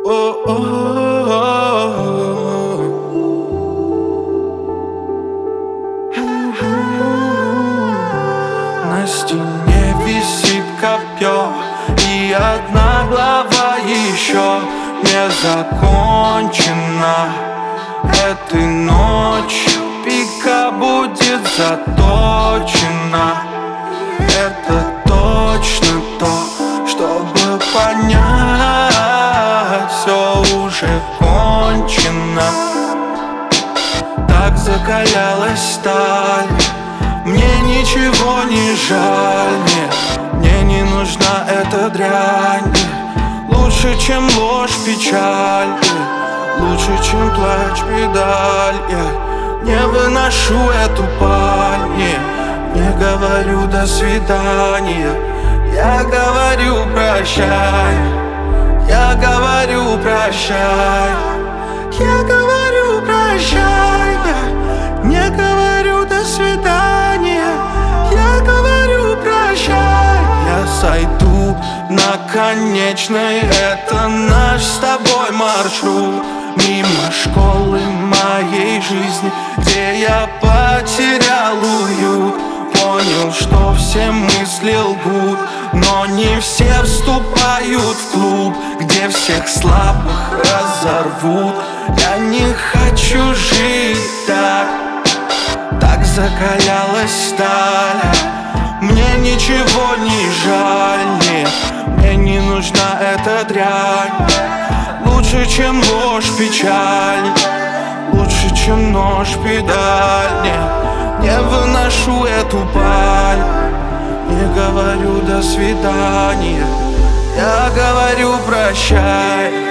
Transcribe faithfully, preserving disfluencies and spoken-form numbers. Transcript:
На стене висит копье, и одна глава еще не закончена. Этой ночью пика будет заточена. Это точно то, чтобы понять, все уже кончено. Так закалялась сталь, мне ничего не жаль, нет, мне не нужна эта дрянь. Лучше, чем ложь, печаль, лучше, чем плач, педаль. Я не выношу эту паль, не, не говорю до свидания. Я говорю прощай, я говорю прощай, я говорю прощай, я не говорю до свидания. Я говорю прощай. Я сойду на конечной, это наш с тобой маршрут. Мимо школы моей жизни, где я потерял уют. Понял, что все мысли лгут, но не все вступают в клуб, где всех слабых разорвут. Я не хочу жить так, так закалялась сталь. Мне ничего не жаль, нет, мне не нужна эта дрянь. Лучше, чем ложь, печаль, лучше, чем нож, педаль. Нет, не выношу эту паль, не говорю до свидания. Я говорю прощай.